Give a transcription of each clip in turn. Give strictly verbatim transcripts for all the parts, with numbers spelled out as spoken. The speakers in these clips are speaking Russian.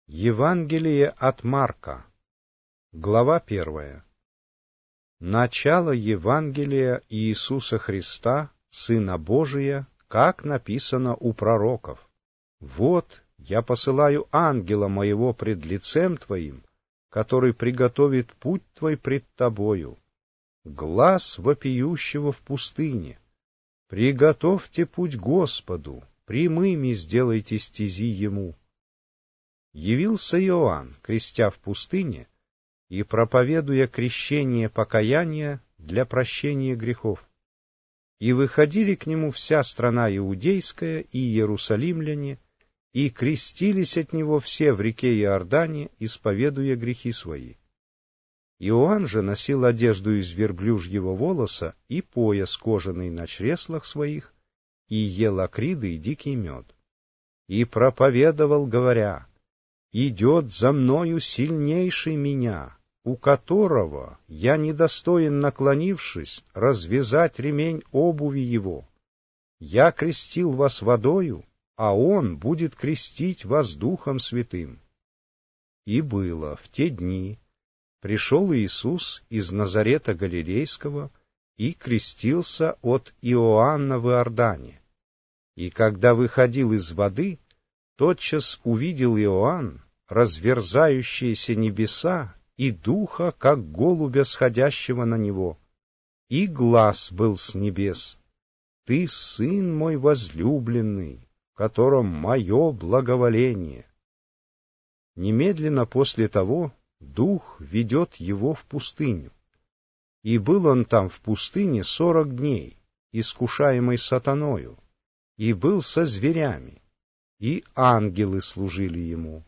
Евангелие от Марка, глава первая. Начало Евангелия Иисуса Христа, Сына Божия, как написано у пророков. «Вот я посылаю ангела моего пред лицем твоим, который приготовит путь твой пред тобою. Глас вопиющего в пустыне: приготовьте путь Господу, прямыми сделайте стези ему». Явился Иоанн, крестя в пустыне и проповедуя крещение покаяния для прощения грехов. И выходили к нему вся страна иудейская и иерусалимляне, и крестились от него все в реке Иордане, исповедуя грехи свои. Иоанн же носил одежду из верблюжьего волоса и пояс кожаный на чреслах своих, и ел акриды и дикий мед. И проповедовал, говоря: «Идет за мною сильнейший меня, у которого я недостоин, наклонившись, развязать ремень обуви его. Я крестил вас водою, а он будет крестить вас Духом Святым». И было в те дни, пришел Иисус из Назарета Галилейского и крестился от Иоанна в Иордане. И когда выходил из воды, тотчас увидел Иоанн разверзающиеся небеса и Духа, как голубя, сходящего на него. И глас был с небес: «Ты Сын мой возлюбленный, в котором мое благоволение». Немедленно после того Дух ведет его в пустыню. И был он там в пустыне сорок дней, искушаемый сатаною, и был со зверями, и ангелы служили ему.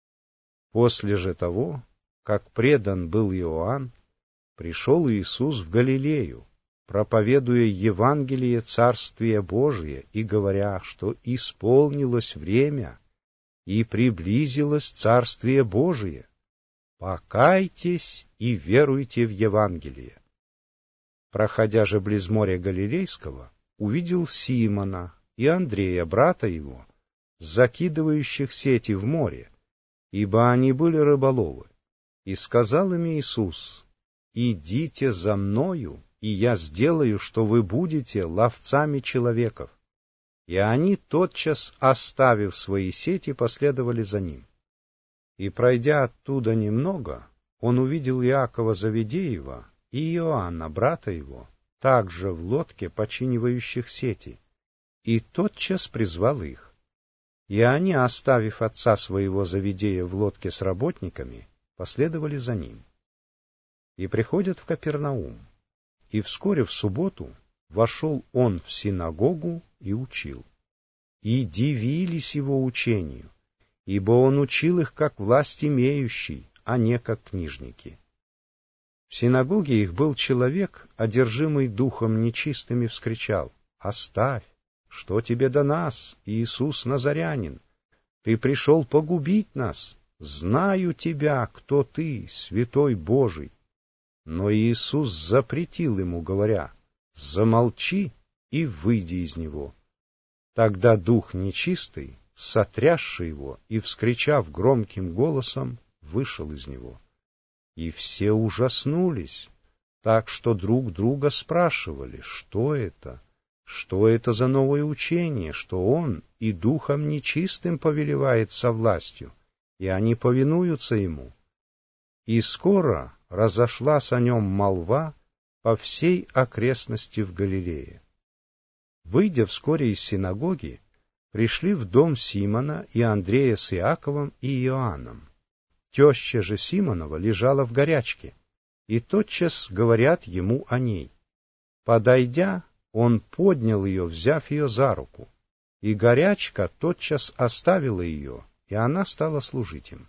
После же того, как предан был Иоанн, пришел Иисус в Галилею, проповедуя Евангелие Царствия Божия и говоря, что исполнилось время и приблизилось Царствие Божие. Покайтесь и веруйте в Евангелие. Проходя же близ моря Галилейского, увидел Симона и Андрея, брата его, закидывающих сети в море, ибо они были рыболовы. И сказал им Иисус: «Идите за мною, и я сделаю, что вы будете ловцами человеков». И они, тотчас оставив свои сети, последовали за ним. И, пройдя оттуда немного, он увидел Иакова Заведеева и Иоанна, брата его, также в лодке, починивающих сети, и тотчас призвал их. И они, оставив отца своего Заведея в лодке с работниками, последовали за ним. И приходят в Капернаум, и вскоре в субботу вошел он в синагогу и учил. И дивились его учению, ибо он учил их как власть имеющий, а не как книжники. В синагоге их был человек, одержимый духом нечистым, и вскричал: «Оставь! Что тебе до нас, Иисус Назарянин? Ты пришел погубить нас. Знаю тебя, кто ты, Святой Божий». Но Иисус запретил ему, говоря: «Замолчи и выйди из него». Тогда дух нечистый, сотрясший его и вскричав громким голосом, вышел из него. И все ужаснулись, так что друг друга спрашивали: что это? Что это за новое учение, что он и духом нечистым повелевает со властью, и они повинуются ему? И скоро разошлась о нем молва по всей окрестности в Галилее. Выйдя вскоре из синагоги, пришли в дом Симона и Андрея с Иаковом и Иоанном. Теща же Симонова лежала в горячке, и тотчас говорят ему о ней. Подойдя, он поднял ее, взяв ее за руку, и горячка тотчас оставила ее, и она стала служить им.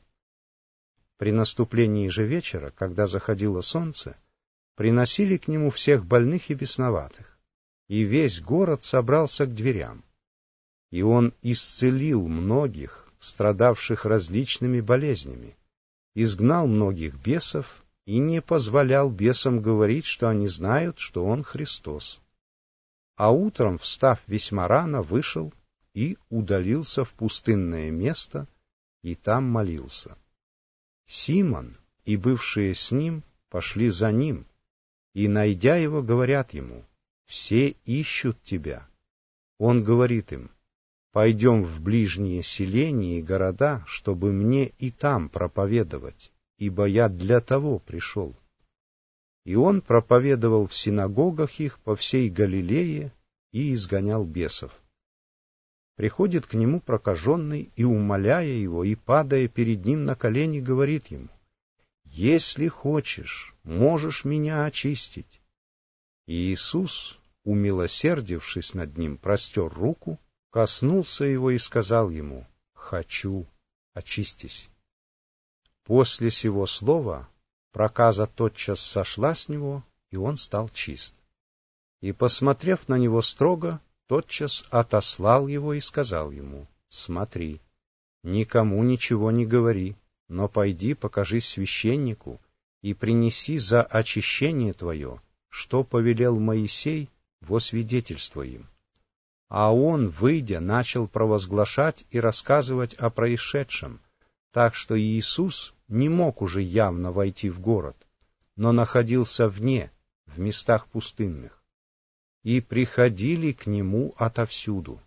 При наступлении же вечера, когда заходило солнце, приносили к нему всех больных и бесноватых, и весь город собрался к дверям. И он исцелил многих, страдавших различными болезнями, изгнал многих бесов и не позволял бесам говорить, что они знают, что он Христос. А утром, встав весьма рано, вышел и удалился в пустынное место, и там молился. Симон и бывшие с ним пошли за ним, и, найдя его, говорят ему: «Все ищут тебя». Он говорит им: «Пойдем в ближние селения и города, чтобы мне и там проповедовать, ибо я для того пришел». И он проповедовал в синагогах их по всей Галилее и изгонял бесов. Приходит к нему прокаженный и, умоляя его и падая перед ним на колени, говорит ему: «Если хочешь, можешь меня очистить». И Иисус, умилосердившись над ним, простер руку, коснулся его и сказал ему: «Хочу, очистись». После сего слова проказа тотчас сошла с него, и он стал чист. И, посмотрев на него строго, тотчас отослал его и сказал ему: «Смотри, никому ничего не говори, но пойди, покажись священнику и принеси за очищение твое, что повелел Моисей, во свидетельство им». А он, выйдя, начал провозглашать и рассказывать о происшедшем, так что Иисус не мог уже явно войти в город, но находился вне, в местах пустынных. И приходили к нему отовсюду.